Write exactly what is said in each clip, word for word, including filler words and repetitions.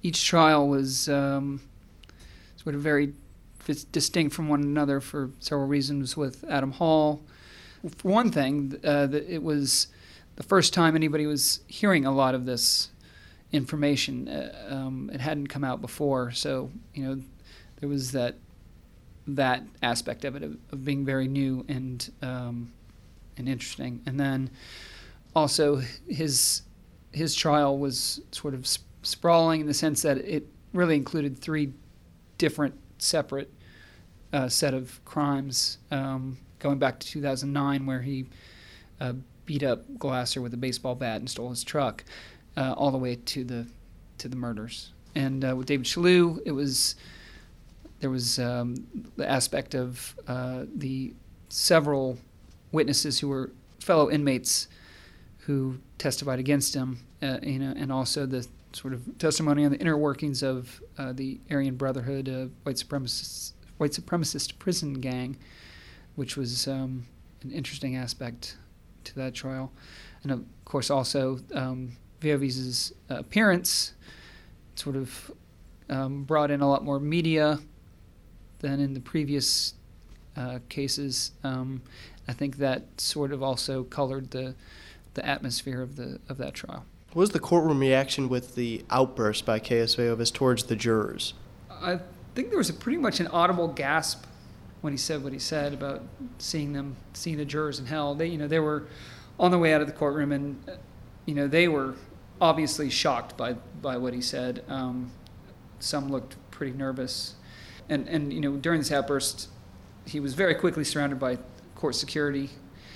each trial was um, sort of very distinct from one another for several reasons. With Adam Hall, for one thing, uh, that it was the first time anybody was hearing a lot of this information. Uh, um, it hadn't come out before, so you know there was that that aspect of it of, of being very new and um, and interesting. And then also his his trial was sort of sp- sprawling in the sense that it really included three different separate uh, set of crimes, um, going back to two thousand nine, where he uh, beat up Glasser with a baseball bat and stole his truck, uh, all the way to the to the murders. And uh, with David Shalhoub, it was there was um, the aspect of uh, the several witnesses who were fellow inmates who testified against him, uh, you know, and also the sort of testimony on the inner workings of uh, the Aryan Brotherhood, uh, white supremacist white supremacist prison gang, which was um, an interesting aspect to that trial. And of course also um, Viovi's uh, appearance sort of um, brought in a lot more media than in the previous uh, cases. Um, I think that sort of also colored the the atmosphere of the of that trial. What was the courtroom reaction with the outburst by Caius Viovis towards the jurors? I think there was a pretty much an audible gasp when he said what he said about seeing them, seeing the jurors in hell. They, you know, they were on the way out of the courtroom, and you know, they were obviously shocked by by what he said. Um, some looked pretty nervous, and and you know, during this outburst, he was very quickly surrounded by court security.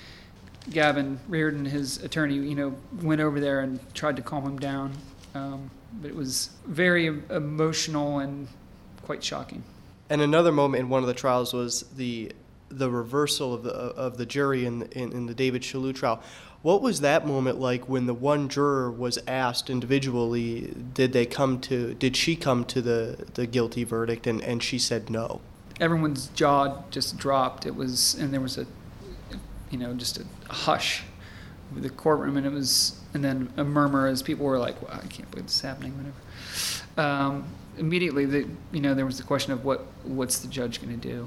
Gavin Reardon, his attorney, you know, went over there and tried to calm him down, um, but it was very emotional and quite shocking. And another moment in one of the trials was the the reversal of the of the jury in in, in the David Shalhoub trial. What was that moment like when the one juror was asked individually, did they come to did she come to the, the guilty verdict, and, and she said no? Everyone's jaw just dropped. It was and there was a you know, just a hush with the courtroom, and it was, and then a murmur as people were like, "Wow, I can't believe this is happening." Whatever. Um, immediately, the, you know, there was the question of what, what's the judge going to do,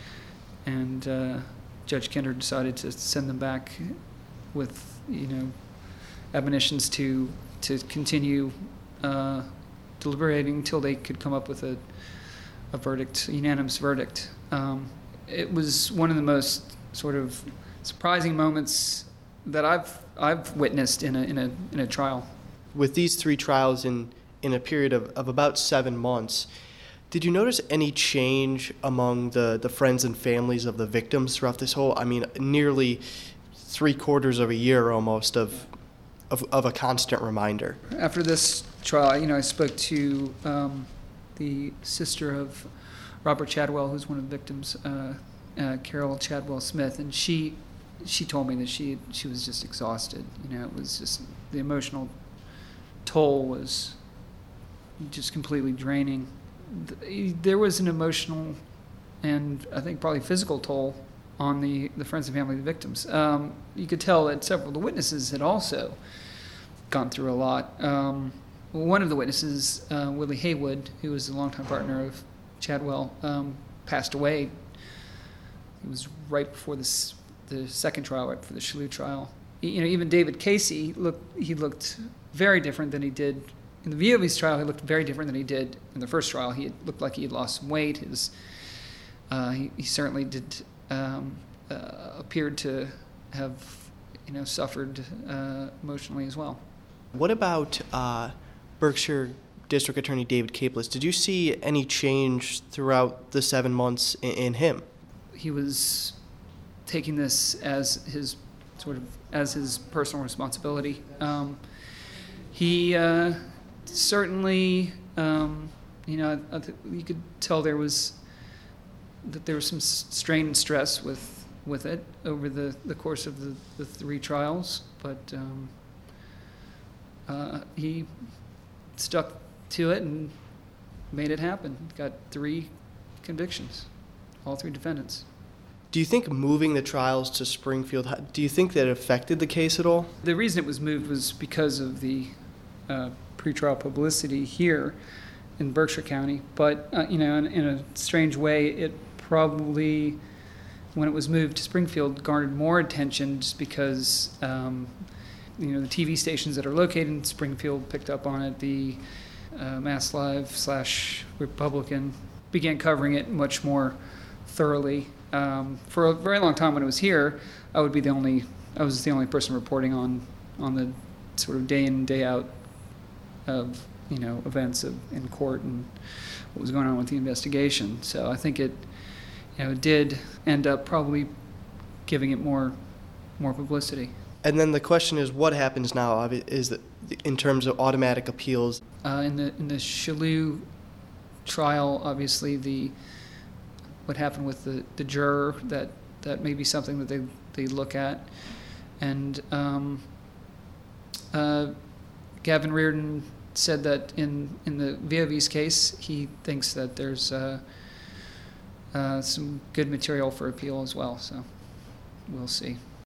and uh, Judge Kinder decided to send them back with, you know, admonitions to to continue uh, deliberating until they could come up with a a verdict, a unanimous verdict. Um, it was one of the most sort of surprising moments that I've I've witnessed in a in a in a trial. With these three trials in, in a period of, of about seven months, did you notice any change among the, the friends and families of the victims throughout this whole, I mean, nearly three quarters of a year almost of of, of a constant reminder? After this trial, you know, I spoke to um, the sister of Robert Chadwell, who's one of the victims, uh, uh, Carol Chadwell Smith, and she she told me that she she was just exhausted. You know, it was just the emotional toll was just completely draining. There was an emotional and I think probably physical toll on the, the friends and family of the victims. Um, you could tell that several of the witnesses had also gone through a lot. Um, one of the witnesses, uh, Willie Haywood, who was a longtime partner of Chadwell, um, passed away. It was right before this, the second trial, right before the Shalhoub trial. You know, even David Casey looked. He looked very different than he did in the Viovi's trial. He looked very different than he did in the first trial. He had, looked like he had lost some weight. His uh, he, he certainly did um, uh, appeared to have, you know, suffered uh, emotionally as well. What about uh, Berkshire District Attorney David Capeless? Did you see any change throughout the seven months in, in him? He was taking this as his sort of as his personal responsibility. Um, he uh, certainly, um, you know, I th- you could tell there was that there was some strain and stress with with it over the, the course of the, the three trials, but um, uh, he stuck to it and made it happen. Got three convictions, all three defendants. Do you think moving the trials to Springfield, do you think that affected the case at all? The reason it was moved was because of the uh, pretrial publicity here in Berkshire County. But, uh, you know, in, in a strange way, it probably, when it was moved to Springfield, garnered more attention just because, um, you know, the T V stations that are located in Springfield picked up on it. The uh, Mass Live slash Republican began covering it much more thoroughly. Um, for a very long time when it was here, I would be the only, I was the only person reporting on, on the sort of day in, day out of, you know, events of, in court and what was going on with the investigation. So I think it, you know, it did end up probably giving it more, more publicity. And then the question is, what happens now? Is that in terms of automatic appeals? Uh, in the in the Shalhoub trial, obviously the what happened with the, the juror, that that may be something that they they look at, and um, uh, Gavin Reardon said that in in the V O V's case, he thinks that there's uh, uh, some good material for appeal as well. So we'll see.